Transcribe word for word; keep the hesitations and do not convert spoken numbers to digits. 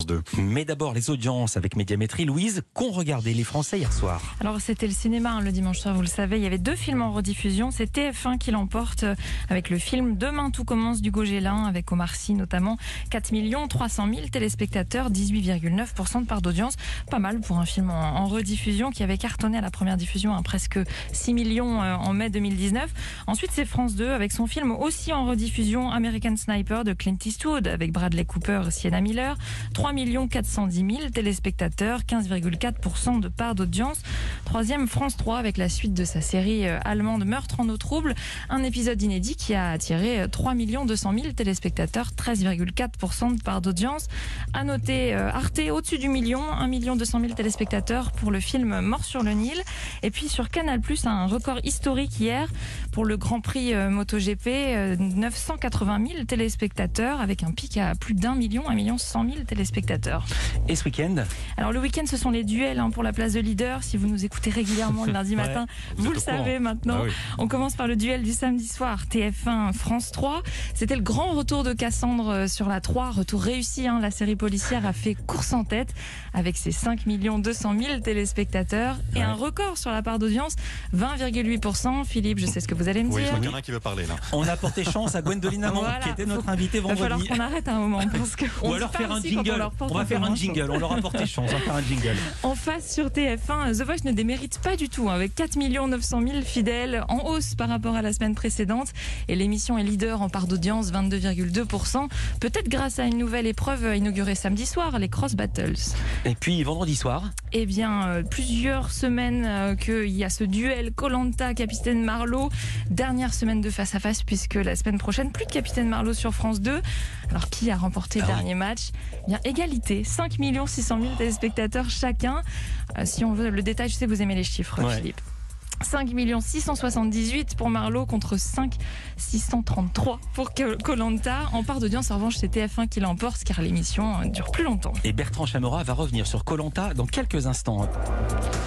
deux. Mais d'abord, les audiences avec Médiamétrie. Louise, qu'ont regardé les Français hier soir? Alors c'était le cinéma hein, le dimanche soir, vous le savez, il y avait deux films en rediffusion. C'est T F un qui l'emporte avec le film Demain tout commence d'Hugo Gélin, avec Omar Sy notamment. quatre millions trois cent mille téléspectateurs, dix-huit virgule neuf pour cent de part d'audience. Pas mal pour un film en, en rediffusion qui avait cartonné à la première diffusion, hein, presque six millions euh, en mai deux mille dix-neuf. Ensuite c'est France deux avec son film aussi en rediffusion, American Sniper de Clint Eastwood avec Bradley Cooper et Sienna Miller. trois millions quatre cent dix mille téléspectateurs, quinze virgule quatre pour cent de part d'audience. Troisième, France trois avec la suite de sa série allemande Meurtre en eau trouble, un épisode inédit qui a attiré trois millions deux cent mille téléspectateurs, treize virgule quatre pour cent de part d'audience. À noter Arte au-dessus du million, un million deux cent mille téléspectateurs pour le film Mort sur le Nil. Et puis sur Canal+, un record historique hier pour le Grand Prix MotoGP, neuf cent quatre-vingt mille téléspectateurs avec un pic à plus d'un million, un million cent mille téléspectateurs. Et ce week-end? Alors le week-end, ce sont les duels hein, pour la place de leader. Si vous nous écoutez régulièrement le lundi matin, ouais, vous, vous le savez maintenant. Ah oui. On commence par le duel du samedi soir, T F un France trois. C'était le grand retour de Cassandre sur la trois. Retour réussi, hein. La série policière a fait course en tête avec ses cinq millions deux cent mille téléspectateurs et ouais. un record sur la part d'audience, vingt virgule huit pour cent. Philippe, je sais ce que vous allez me oui, dire. Oui, il y en a qui veut parler là. On a porté chance à Gwendoline Amand, voilà, qui était notre invitée vendredi. Il va falloir qu'on arrête un moment. Parce que Ou alors faire un jingle. On, on va faire un jingle. On leur a porté chance. On va faire un jingle. En face sur T F un, The Voice ne démérite pas du tout, hein, avec quatre millions neuf cent mille fidèles, en hausse par rapport à la semaine précédente. Et l'émission est leader en part d'audience, vingt-deux virgule deux pour cent. Peut-être grâce à une nouvelle épreuve inaugurée samedi soir, les Cross Battles. Et puis vendredi soir? Eh bien, euh, plusieurs semaines euh, qu'il y a ce duel Koh-Lanta, Capitaine Marlowe. Dernière semaine de face à face, puisque la semaine prochaine, plus de Capitaine Marlowe sur France deux. Alors, qui a remporté le ah dernier oui. match? Eh bien, égalité, cinq millions six cent mille téléspectateurs chacun. Euh, si on veut le détail, je sais que vous aimez les chiffres, ouais. Philippe. cinq millions six cent soixante-dix-huit pour Marlowe contre cinq millions six cent trente-trois pour Koh-Lanta. En part d'audience, en revanche, c'est T F un qui l'emporte car l'émission dure plus longtemps. Et Bertrand Chamorra va revenir sur Koh-Lanta dans quelques instants.